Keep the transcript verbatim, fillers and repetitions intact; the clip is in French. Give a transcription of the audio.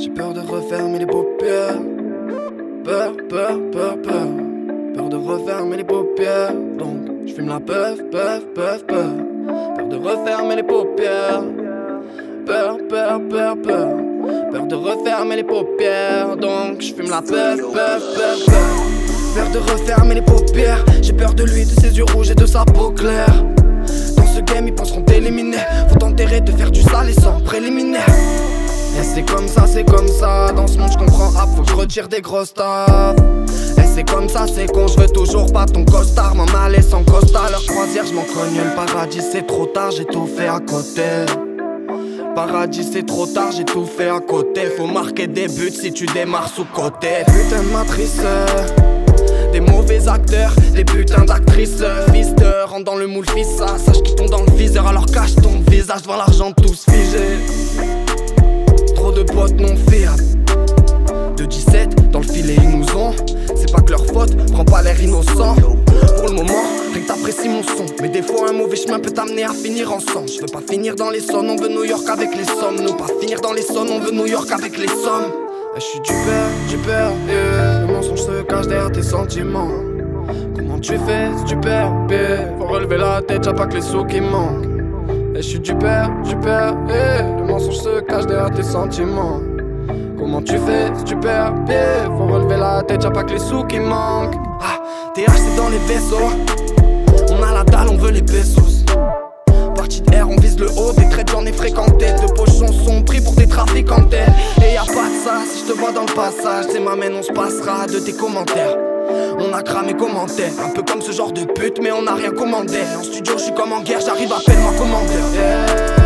J'ai peur de refermer les paupières. Peur, peur, peur, peur. Peur de refermer les paupières. Donc je fume la peuf, peuf, peuf, peur. Peur de refermer les paupières. Peur, peur, peur, peur. Peur de refermer les paupières. Donc je fume la peuf, peuf, peuf, peur. Peur de refermer les paupières. J'ai peur de lui, de ses yeux rouges et de sa peau claire. Dans ce game ils penseront t'éliminer. Faut t'enterrer, te faire du sale et sans préliminaire. Et c'est comme ça, c'est comme ça. Dans ce monde je comprends rap, faut que je retire des grosses taffes. Et c'est comme ça, c'est con, je veux toujours pas ton costard. M'en aller sans costard, leur croisière, je m'en cogne le paradis. C'est trop tard, j'ai tout fait à côté. Paradis c'est trop tard, j'ai tout fait à côté. Faut marquer des buts si tu démarres sous côté. Putain de matrice, des mauvais acteurs, des putains d'actrices. Fils de, rentre dans le moule, fils ça. Sache qu'ils tombent dans le viseur, alors cache ton visage devant l'argent tous figés. Trop de potes non fiables. De dix-sept, dans le filet ils nous ont. C'est pas que leur faute, prends pas l'air innocent. Pour le moment, rien que t'apprécies mon son. Mais des fois un mauvais chemin peut t'amener à finir ensemble. Je veux pas finir dans les sonnes, on veut New York avec les sommes. Nous pas finir dans les sonnes, on veut New York avec les sommes. Je suis du père, du père, yeah. Le mensonge se cache derrière tes sentiments. Comment tu fais si tu perds, yeah. Faut relever la tête, y'a pas que les sous qui manquent. Et je suis du père, du père, yeah. Le mensonge se cache derrière tes sentiments. Comment tu fais si tu perds, yeah. Faut relever la tête, y'a pas que les sous qui manquent. Ah, T H c'est dans les vaisseaux. On a la dalle, on veut les pesos. Partie de R, on vise le haut. Des traites j'en ai fréquenté. Deux pochons sont pris pour des trafiquants d'ailes. Et y'a pas de ça, si je te vois dans le passage. C'est ma main, on se passera de tes commentaires. On a cramé commentaires. Un peu comme ce genre de pute, mais on a rien commandé. En studio, je suis comme en guerre, j'arrive, appelle-moi commandeur. Yeah.